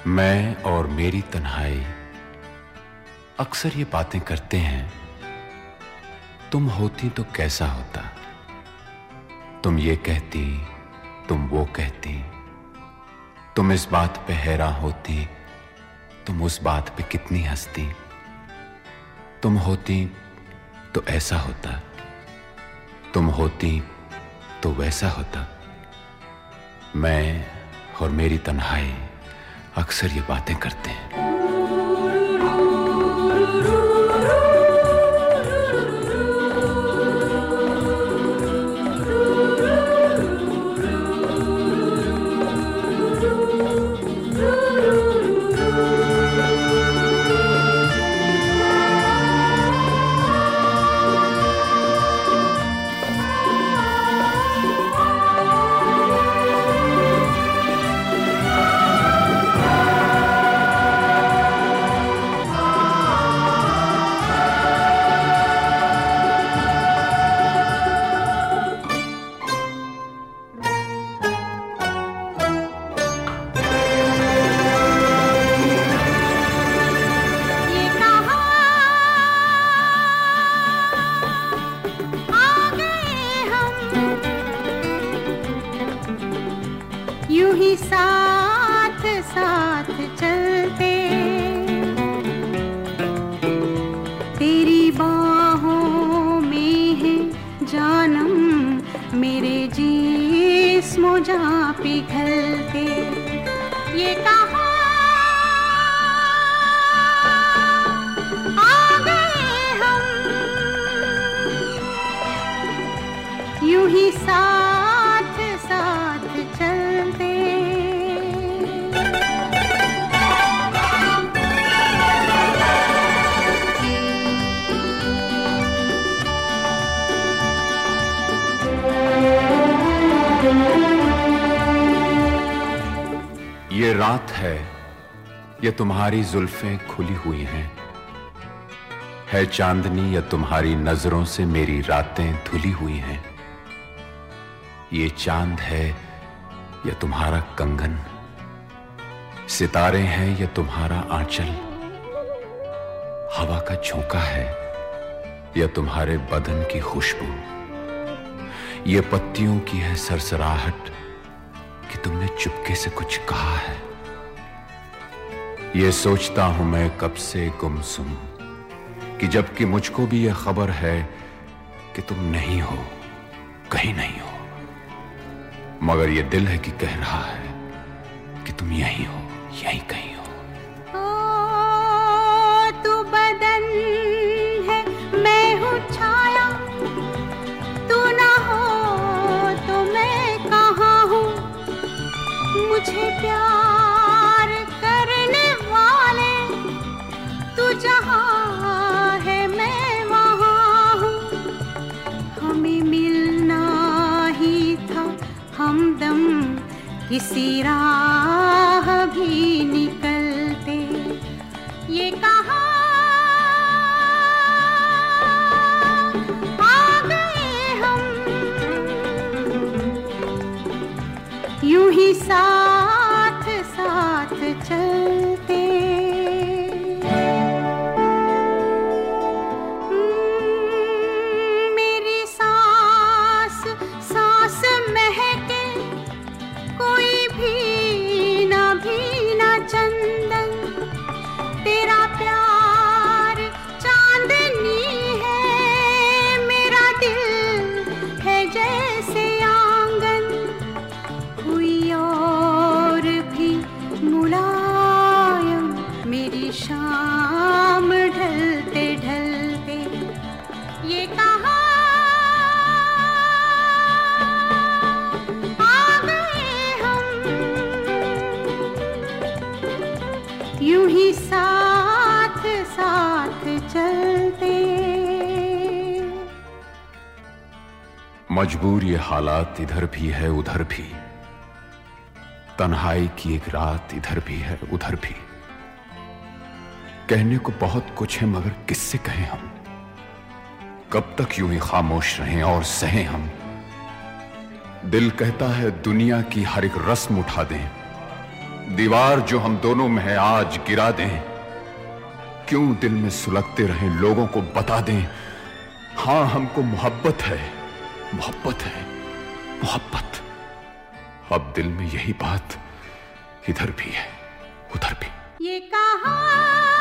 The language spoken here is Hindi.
मैं और मेरी तन्हाई अक्सर ये बातें करते हैं, तुम होती तो कैसा होता। तुम ये कहती, तुम वो कहती, तुम इस बात पे हैरान होती, तुम उस बात पे कितनी हंसती। तुम होती तो ऐसा होता, तुम होती तो वैसा होता। मैं और मेरी तन्हाई अक्सर ये बातें करते हैं। यूं ही साथ साथ चलते, तेरी बाहों में है जानम मेरे जिस्म जहाँ पिघलते। ये कहाँ आ गए हम, यूं ही साथ साथ चलते। ये रात है, ये तुम्हारी जुल्फें खुली हुई हैं, है चांदनी या तुम्हारी नजरों से मेरी रातें धुली हुई हैं। ये चांद है या तुम्हारा कंगन, सितारे हैं या तुम्हारा आंचल, हवा का झोंका है या तुम्हारे बदन की खुशबू। ये पत्तियों की है सरसराहट कि तुमने चुपके से कुछ कहा है। ये सोचता हूं मैं कब से गुमसुम कि जबकि मुझको भी ये खबर है कि तुम नहीं हो, कहीं नहीं हो, मगर ये दिल है कि कह रहा है कि तुम यहीं हो, यहीं कहीं हो। तू बदन है, मैं हूँ छाया, तू ना हो तो मैं कहाँ हूँ। मुझे प्यार करने वाले तू जहाँ है मैं वहाँ हूँ। हमें मिलना ही था हमदम किसी राह भी निकलते। ये कहाँ आ गए हम, यूं ही साथ साथ चलते। मेरी सांस सांस महके, कोई भी ना चंदन। तेरा प्यार चांदनी है, मेरा दिल है जैसे आंगन। कोई और भी मुलायम मेरी शाम ढलते ढलते। ये कहाँ आ गए हम, यूं ही साथ साथ चलते। मजबूर ये हालात इधर भी है उधर भी, तन्हाई की एक रात इधर भी है उधर भी। कहने को बहुत कुछ है मगर किससे कहें हम, कब तक यूं ही खामोश रहें और सहें हम। दिल कहता है दुनिया की हर एक रस्म उठा दें, दीवार जो हम दोनों में है आज गिरा दें। क्यों दिल में सुलगते रहें, लोगों को बता दें। हां, हमको मोहब्बत है, मोहब्बत है, मोहब्बत। अब दिल में यही बात इधर भी है, उधर भी। ये कहां